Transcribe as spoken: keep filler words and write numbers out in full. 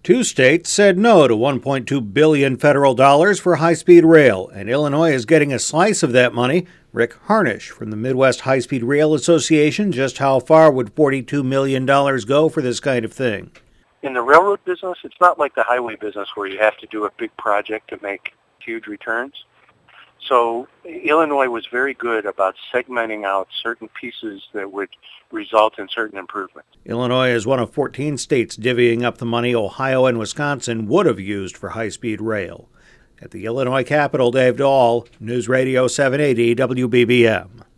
Two states said no to one point two billion dollars federal dollars for high-speed rail, and Illinois is getting a slice of that money. Rick Harnish from the Midwest High-Speed Rail Association. Just how far would forty-two million dollars go for this kind of thing? In the railroad business, it's not like the highway business where you have to do a big project to make huge returns. So Illinois was very good about segmenting out certain pieces that would result in certain improvements. Illinois is one of fourteen states divvying up the money Ohio and Wisconsin would have used for high-speed rail. At the Illinois Capitol, Dave Dahl, News Radio seven eighty W B B M.